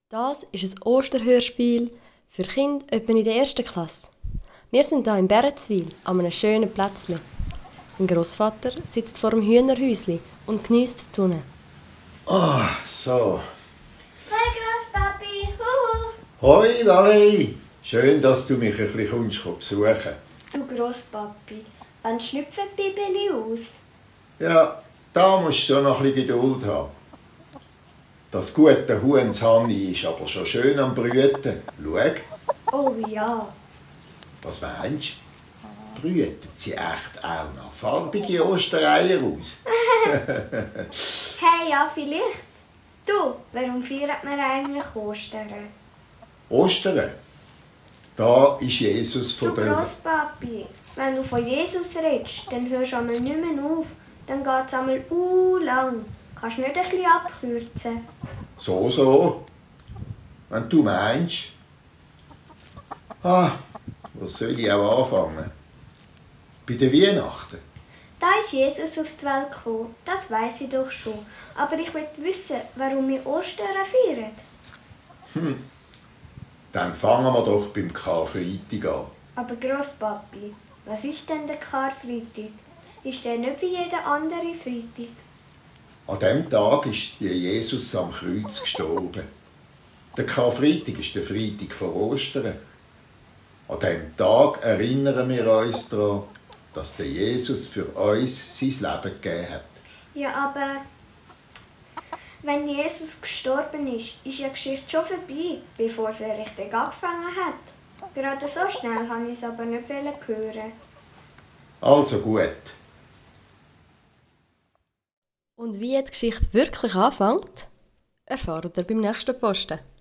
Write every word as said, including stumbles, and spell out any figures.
Das ist ein Osterhörspiel für Kinder etwa in der ersten Klasse. Wir sind hier in Bärenzwil an einem schönen Plätzchen. Mein Grossvater sitzt vor dem Hühnerhäuschen und geniesst die Sonne. Ah, so. Hi Grosspapi, huhu. Hoi, Valerie. Schön, dass du mich ein bisschen kommst besuchen. Du Grosspapi, wann schlüpfen die Bibeli aus? Ja, da musst du schon noch ein bisschen Geduld haben. Das gute Huhnshani ist aber schon schön am Brüten. Schau. Oh ja. Was meinst du? Brüten sie echt auch noch farbige Ostereier aus? Hey, ja, vielleicht. Du, warum feiert man eigentlich Ostern? Ostern? Da ist Jesus von Du der... Grosspapi, wenn du von Jesus redest, dann hörst du einmal nicht mehr auf. Dann geht es einmal uh lang. Kannst du nicht ein bisschen abkürzen? So, so. Wenn du meinst. Ah, wo soll ich auch anfangen? Bei den Weihnachten. Da ist Jesus auf die Welt gekommen, das weiss ich doch schon. Aber ich will wissen, warum wir Ostern feiern. Hm. Dann fangen wir doch beim Karfreitag an. Aber Grosspapi, was ist denn der Karfreitag? Ist der nicht wie jeder andere Freitag? An diesem Tag ist Jesus am Kreuz gestorben. Der Karfreitag ist der Freitag vor Ostern. An diesem Tag erinnern wir uns daran, dass der Jesus für uns sein Leben gegeben hat. Ja, aber wenn Jesus gestorben ist, ist ja die Geschichte schon vorbei, bevor sie richtig angefangen hat. Gerade so schnell wollte ich es aber nicht hören. Also gut. Und wie die Geschichte wirklich anfängt, erfahrt ihr beim nächsten Posten.